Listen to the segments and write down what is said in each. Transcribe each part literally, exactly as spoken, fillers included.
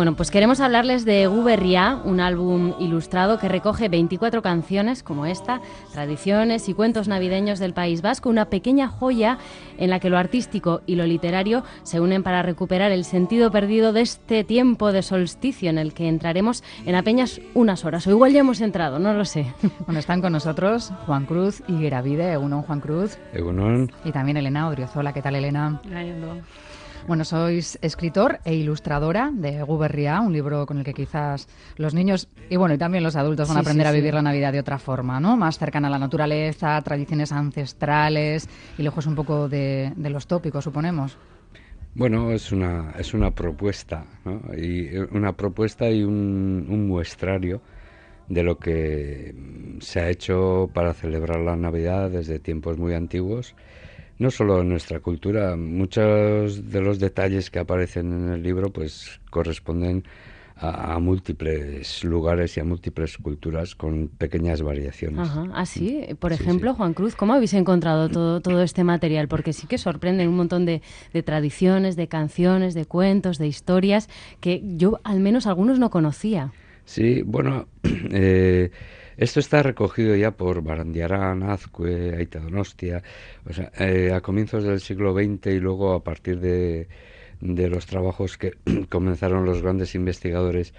Bueno, pues queremos hablarles de Gubberrià, un álbum ilustrado que recoge veinticuatro canciones como esta, tradiciones y cuentos navideños del País Vasco, una pequeña joya en la que lo artístico y lo literario se unen para recuperar el sentido perdido de este tiempo de solsticio en el que entraremos en apenas unas horas, o igual ya hemos entrado, no lo sé. Bueno, están con nosotros Juan Cruz y Geravide. Egunon, Juan Cruz. Egunon. Y también Elena Odriozola. ¿Qué tal, Elena? Egunon. Bueno, sois escritor e ilustradora de Gubberrià, un libro con el que quizás los niños y bueno y también los adultos van a sí, aprender sí, a vivir sí. la Navidad de otra forma, ¿no? Más cercana a la naturaleza, tradiciones ancestrales y lejos un poco de, de los tópicos, suponemos. Bueno, es una es una propuesta, ¿no? Y una propuesta y un, un muestrario de lo que se ha hecho para celebrar la Navidad desde tiempos muy antiguos. No solo en nuestra cultura, muchos de los detalles que aparecen en el libro pues corresponden a, a múltiples lugares y a múltiples culturas con pequeñas variaciones. Ajá, ¿ah, sí? Por Sí, ejemplo, sí. Juan Cruz, ¿cómo habéis encontrado todo, todo este material? Porque sí que sorprenden un montón de, de tradiciones, de canciones, de cuentos, de historias, que yo al menos algunos no conocía. Sí, bueno, eh, esto está recogido ya por Barandiarán, Azcue, Aita Donostia, o sea, eh, a comienzos del siglo veinte y luego a partir de, de los trabajos que comenzaron los grandes investigadores,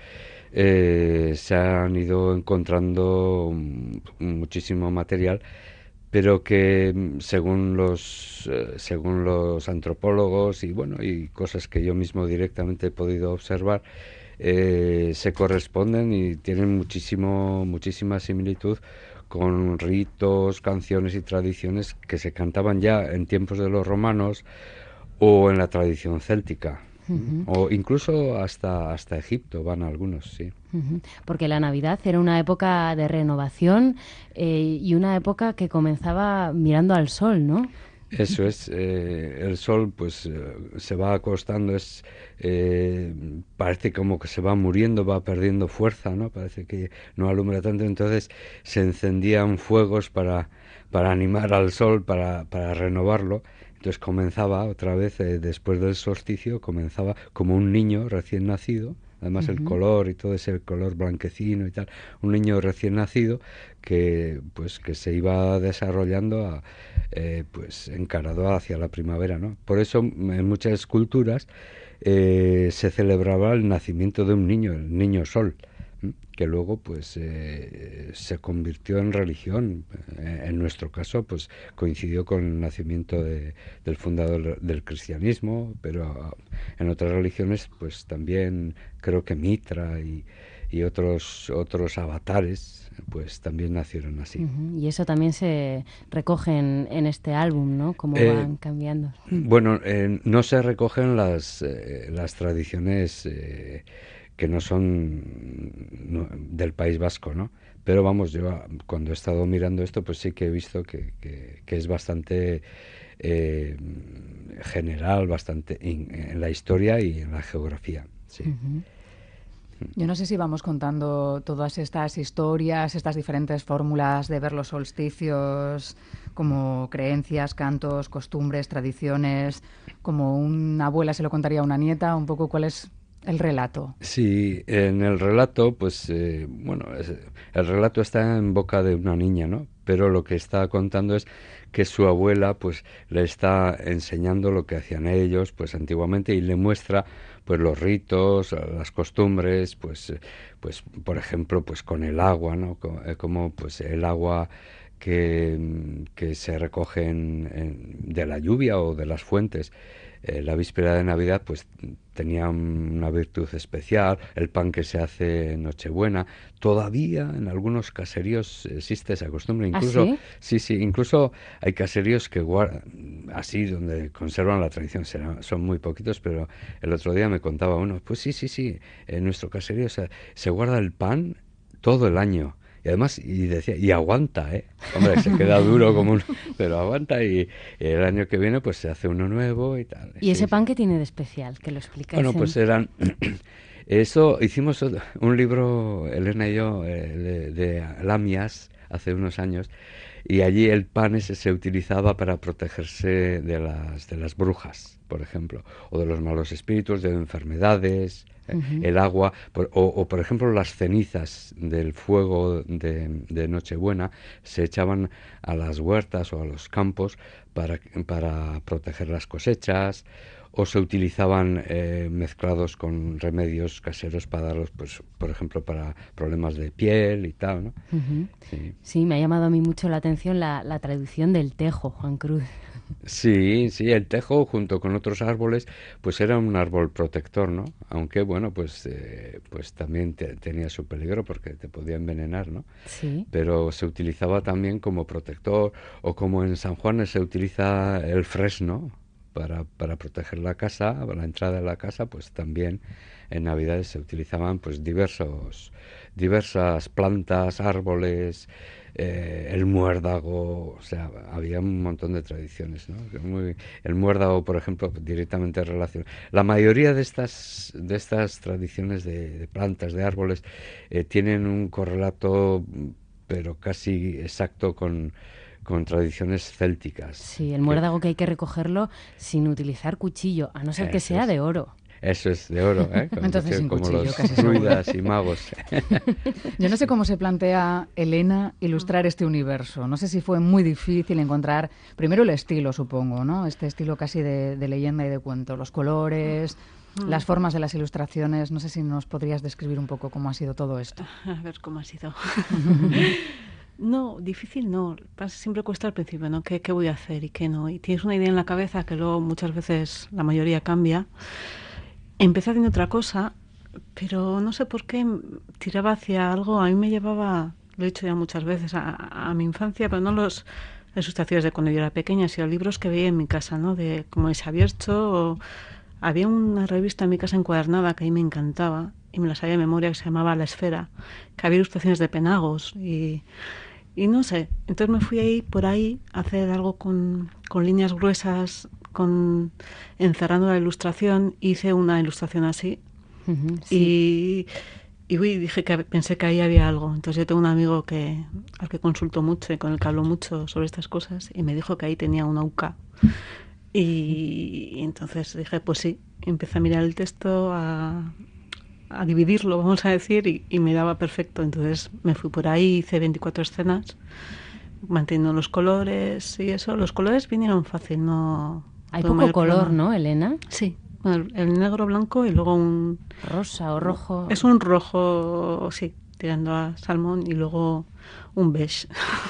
eh, se han ido encontrando mm, muchísimo material, pero que mm, según los eh, según los antropólogos y bueno y cosas que yo mismo directamente he podido observar, eh, se corresponden y tienen muchísimo muchísima similitud con ritos, canciones y tradiciones que se cantaban ya en tiempos de los romanos o en la tradición céltica. Uh-huh. O incluso hasta hasta Egipto van algunos, sí. Uh-huh. Porque la Navidad era una época de renovación eh, y una época que comenzaba mirando al sol, ¿no? Eso es, eh, el sol pues eh, se va acostando, es eh, parece como que se va muriendo, va perdiendo fuerza, ¿no? Parece que no alumbra tanto, entonces se encendían fuegos para, para animar al sol, para, para renovarlo. Entonces comenzaba otra vez, eh, después del solsticio, comenzaba como un niño recién nacido. Además uh-huh. el color y todo ese color blanquecino y tal, un niño recién nacido que pues que se iba desarrollando a, eh, pues encarado hacia la primavera, ¿no? Por eso en muchas culturas eh, se celebraba el nacimiento de un niño, el niño sol, que luego pues eh, se convirtió en religión. En nuestro caso pues coincidió con el nacimiento de, del fundador del cristianismo, pero en otras religiones pues también creo que Mitra y, y otros otros avatares pues también nacieron así. Uh-huh. Y eso también se recoge en, en este álbum, ¿no? Cómo eh, van cambiando. Bueno, eh, no se recogen las, eh, las tradiciones eh, que no son no, del País Vasco, ¿no? Pero vamos, yo cuando he estado mirando esto, pues sí que he visto que, que, que es bastante eh, general, bastante in, en la historia y en la geografía, sí. Uh-huh. Yo no sé si vamos contando todas estas historias, estas diferentes fórmulas de ver los solsticios como creencias, cantos, costumbres, tradiciones, como una abuela se lo contaría a una nieta, un poco cuál es el relato. Sí, en el relato, pues, eh, bueno, es, el relato está en boca de una niña, ¿no? Pero lo que está contando es que su abuela, pues, le está enseñando lo que hacían ellos, pues, antiguamente y le muestra, pues, los ritos, las costumbres, pues, pues, por ejemplo, pues, con el agua, ¿no? Como, como pues, el agua que, que se recoge en, en, de la lluvia o de las fuentes. Eh, la víspera de Navidad pues tenía una virtud especial, el pan que se hace en Nochebuena, todavía en algunos caseríos existe esa costumbre, incluso ¿Ah, sí? sí, sí, incluso hay caseríos que guardan, así donde conservan la tradición, serán, son muy poquitos, pero el otro día me contaba uno, pues sí, sí, sí, en nuestro caserío se, se guarda el pan todo el año. Y además, y decía, y aguanta, ¿eh? Hombre, se queda duro como un... Pero aguanta y, y el año que viene pues se hace uno nuevo y tal. ¿Y sí, ese pan sí. qué tiene de especial? Que lo explicáis. Bueno, pues eran... Eso, hicimos un libro, Elena y yo, eh, de, de Lamias, hace unos años, y allí el pan ese se utilizaba para protegerse de las, de las brujas, por ejemplo, o de los malos espíritus, de enfermedades. Uh-huh. El agua, por, o, o por ejemplo las cenizas del fuego de, de Nochebuena se echaban a las huertas o a los campos para, para proteger las cosechas, o se utilizaban eh, mezclados con remedios caseros para darlos, pues, por ejemplo, para problemas de piel y tal, ¿no? Uh-huh. Sí. Sí, me ha llamado a mí mucho la atención la, la traducción del tejo, Juan Cruz. Sí, sí, el tejo junto con otros árboles, pues era un árbol protector, ¿no? Aunque, bueno, pues, eh, pues también te, tenía su peligro porque te podía envenenar, ¿no? Sí. Pero se utilizaba también como protector, o como en San Juan se utiliza el fresno para, para proteger la casa, para la entrada de la casa, pues también en Navidades se utilizaban pues diversos, diversas plantas, árboles, eh, el muérdago, o sea, había un montón de tradiciones, ¿no? Muy, el muérdago, por ejemplo, directamente relacionado. La mayoría de estas, de estas tradiciones de, de plantas, de árboles, eh, tienen un correlato, pero casi exacto con con tradiciones célticas. Sí, el muérdago que, que hay que recogerlo sin utilizar cuchillo, a no ser que sea es. de oro. Eso es de oro, ¿eh? Como, Entonces sin como cuchillo, los casi druidas y magos. Yo no sé cómo se plantea Elena ilustrar este universo. No sé si fue muy difícil encontrar, primero el estilo, supongo, ¿no? Este estilo casi de, de leyenda y de cuento, los colores, mm. las formas de las ilustraciones. No sé si nos podrías describir un poco cómo ha sido todo esto. A ver cómo ha sido. No, difícil no. Siempre cuesta al principio, ¿no? ¿Qué, ¿Qué voy a hacer y qué no? Y tienes una idea en la cabeza que luego muchas veces la mayoría cambia. Empecé haciendo otra cosa, pero no sé por qué tiraba hacia algo. A mí me llevaba, lo he dicho ya muchas veces, a, a mi infancia, pero no los las ilustraciones de cuando yo era pequeña, sino libros que veía en mi casa, ¿no? De como de Xabiercho. O... Había una revista en mi casa encuadernada que a mí me encantaba y me la sabía de memoria, que se llamaba La Esfera, que había ilustraciones de penagos y, y no sé. Entonces me fui ahí por ahí a hacer algo con, con líneas gruesas, con encerrando la ilustración. Hice una ilustración así. Uh-huh, sí. y, y uy, dije que pensé que ahí había algo. Entonces yo tengo un amigo que al que consulto mucho y con el que hablo mucho sobre estas cosas y me dijo que ahí tenía una U C A. Y, y entonces dije, pues sí, empecé a mirar el texto, a, a dividirlo, vamos a decir, y, y me daba perfecto. Entonces me fui por ahí, hice veinticuatro escenas, manteniendo los colores y eso. Los colores vinieron fácil, no... Hay poco color, problema. ¿No, Elena? Sí, bueno, el negro, blanco y luego un... Rosa o rojo. Es un rojo, sí, tirando a salmón y luego un beige.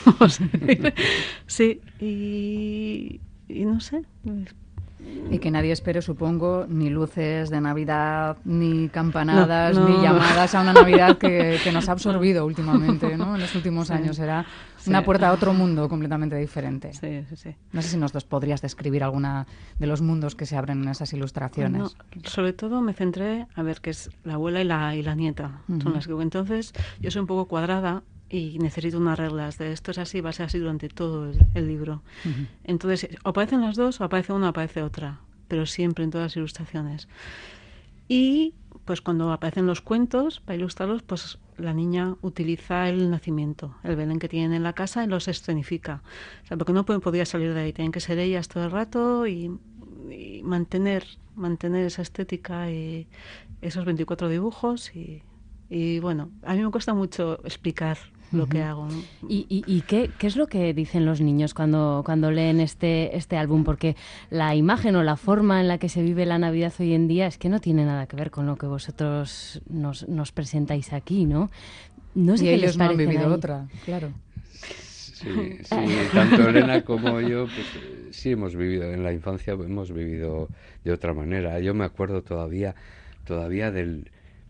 Sí, y... y no sé. Y que nadie espere, supongo, ni luces de Navidad, ni campanadas, no, no. ni llamadas a una Navidad que, que nos ha absorbido últimamente, ¿no? En los últimos sí. años era sí. una puerta a otro mundo completamente diferente. Sí, sí, sí. No sé si nos podrías describir alguna de los mundos que se abren en esas ilustraciones. Bueno, sobre todo me centré, a ver, que es la abuela y la, y la nieta. Uh-huh. Son las que entonces yo soy un poco cuadrada y necesito unas reglas de esto es así, va a ser así durante todo el, el libro. Uh-huh. Entonces, o aparecen las dos, o aparece una, o aparece otra, pero siempre en todas las ilustraciones. Y pues cuando aparecen los cuentos, para ilustrarlos, pues la niña utiliza el nacimiento, el Belén que tienen en la casa y los escenifica. O sea, porque no pueden, podía salir de ahí, tienen que ser ellas todo el rato y, y mantener, mantener esa estética y esos veinticuatro dibujos y, y bueno, a mí me cuesta mucho explicar lo uh-huh. que hago, ¿no? ¿Y, y, y qué, qué es lo que dicen los niños cuando, cuando leen este, este álbum? Porque la imagen o la forma en la que se vive la Navidad hoy en día es que no tiene nada que ver con lo que vosotros nos, nos presentáis aquí, ¿no? No sé y qué ellos les no han parece vivido ahí. otra, claro. Sí, sí, tanto Elena como yo, pues sí hemos vivido, en la infancia hemos vivido de otra manera. Yo me acuerdo todavía, todavía del,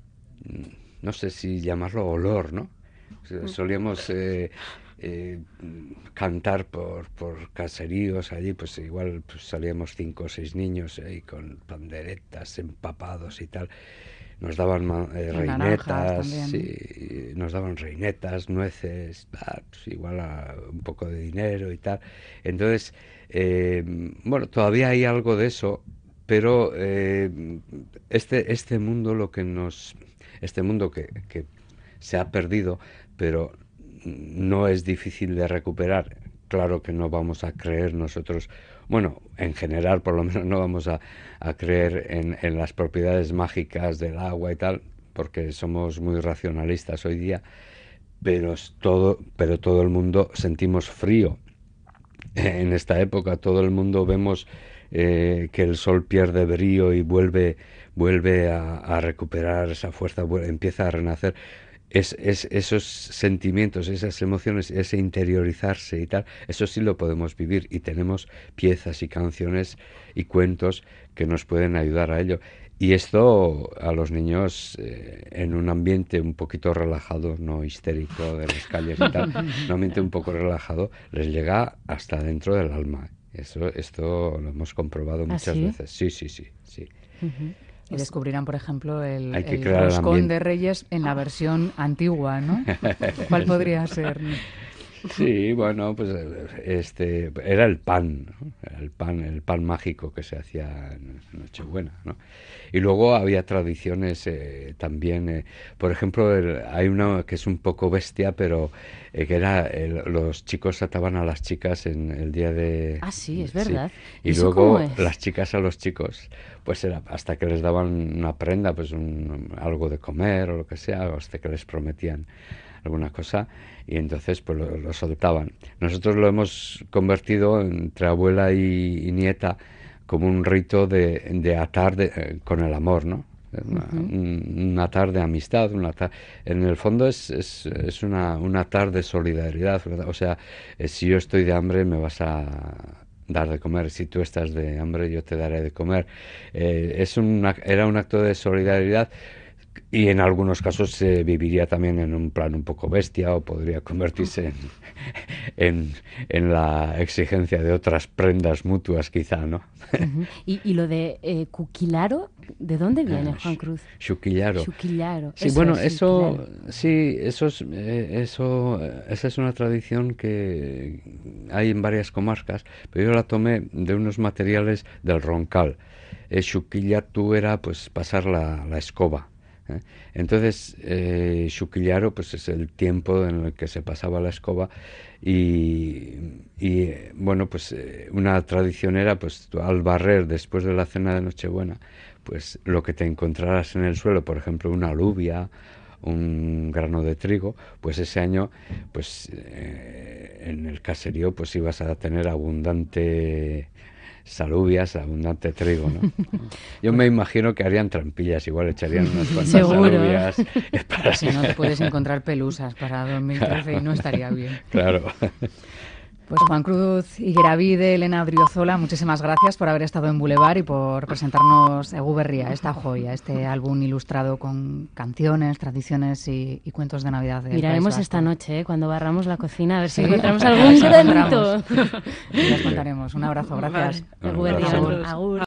no sé si llamarlo olor, ¿no? Solíamos eh, eh, cantar por, por caseríos allí, pues igual pues, salíamos cinco o seis niños ahí eh, con panderetas empapados y tal. Nos daban eh, reinetas, sí, nos daban reinetas, nueces, tal, pues, igual a un poco de dinero y tal. Entonces, eh, bueno, todavía hay algo de eso, pero eh, este, este mundo lo que nos, este mundo que, que se ha perdido, pero no es difícil de recuperar, claro que no vamos a creer nosotros, bueno, en general por lo menos no vamos a, a creer en, en las propiedades mágicas del agua y tal, porque somos muy racionalistas hoy día, pero es todo, pero todo el mundo sentimos frío. En esta época todo el mundo vemos eh, que el sol pierde brío y vuelve, vuelve a, a recuperar esa fuerza, vuelve, empieza a renacer. Es, es, esos sentimientos, esas emociones, ese interiorizarse y tal, eso sí lo podemos vivir y tenemos piezas y canciones y cuentos que nos pueden ayudar a ello. Y esto a los niños eh, en un ambiente un poquito relajado, no histérico de las calles y tal, un ambiente un poco relajado, les llega hasta dentro del alma. Eso, esto lo hemos comprobado muchas ¿Ah, sí? veces. Sí, sí, sí, sí. Uh-huh. Y descubrirán, por ejemplo, el, Hay que el crear el roscón ambiente. de Reyes en la versión antigua, ¿no? ¿Cuál podría ser? Sí, bueno, pues este era el pan, ¿no? El pan, el pan mágico que se hacía en Nochebuena, ¿no? Y luego había tradiciones eh, también, eh, por ejemplo, el, hay una que es un poco bestia, pero eh, que era el, los chicos ataban a las chicas en el día de... Ah, sí, es verdad. Sí. Y ¿Eso luego cómo es? las chicas a los chicos, pues era hasta que les daban una prenda, pues un, algo de comer o lo que sea, o hasta que les prometían alguna cosa, y entonces pues lo, lo soltaban. Nosotros lo hemos convertido entre abuela y, y nieta como un rito de, de atar de, eh, con el amor, ¿no? Una, Uh-huh. un, un atar de amistad, un atar, en el fondo es, es, es una, un atar de solidaridad, ¿verdad? O sea, eh, si yo estoy de hambre me vas a dar de comer, si tú estás de hambre yo te daré de comer. Eh, es una, era un acto de solidaridad. Y en algunos casos se viviría también en un plan un poco bestia o podría convertirse en, en, en la exigencia de otras prendas mutuas quizá, ¿no? Uh-huh. ¿Y, y lo de eh, cuquilaro, ¿de dónde viene, Ah, Juan Cruz? Xuquillaro. Xuquillaro. Sí, Eso bueno, es, eso, xuquillaro. sí, eso es, eh, eso, eh, esa es una tradición que hay en varias comarcas, pero yo la tomé de unos materiales del Roncal. Eh, Xuquillatu era, pues, pasar la, la escoba. ¿eh? Entonces, eh, Xuquillaro, pues, es el tiempo en el que se pasaba la escoba y, y eh, bueno, pues, eh, una tradición era, pues, tú, al barrer después de la cena de Nochebuena, pues lo que te encontraras en el suelo, por ejemplo, una alubia, un grano de trigo, pues ese año, pues eh, en el caserío, pues ibas a tener abundante salubias, abundante trigo, ¿no? Yo me imagino que harían trampillas, igual echarían unas cuantas Seguro. salubias. Para... Si no te puedes encontrar pelusas para dos mil trece y no estaría bien. Claro. Pues Juan Cruz Higueravide, Elena Driozola, muchísimas gracias por haber estado en Boulevard y por presentarnos Eguberria, esta joya, este álbum ilustrado con canciones, tradiciones y, y cuentos de Navidad. Del Miraremos País esta Vasco. noche, ¿eh? Cuando barramos la cocina, a ver si Sí, encontramos a ver algún si granito. encontramos. Ya os contaremos. Un abrazo, gracias. Vale. Eguberria, Un abrazo. agur.